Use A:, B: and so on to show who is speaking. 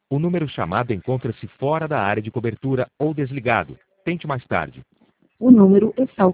A: O número chamado encontra-se fora da área de cobertura ou desligado. Tente mais tarde.
B: O número está